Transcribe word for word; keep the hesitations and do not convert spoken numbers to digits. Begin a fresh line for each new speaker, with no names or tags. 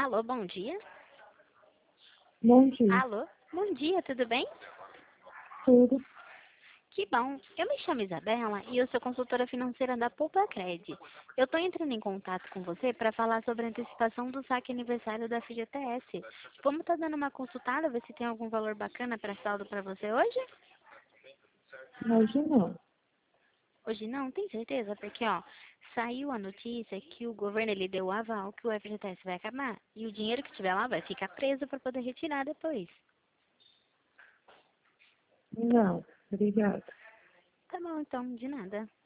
Alô, bom dia.
Bom dia.
Alô, bom dia, tudo bem?
Tudo.
Que bom. Eu me chamo Isabela e eu sou consultora financeira da Poupa Cred. Eu estou entrando em contato com você para falar sobre a antecipação do saque aniversário da F G T S. Vamos estar dando uma consultada, ver se tem algum valor bacana para saldo para você hoje?
Hoje não.
Hoje não, tem certeza? Porque, ó, saiu a notícia que o governo ele deu o aval que o F G T S vai acabar e o dinheiro que tiver lá vai ficar preso para poder retirar depois.
Não. Obrigada.
Tá bom, então, de nada.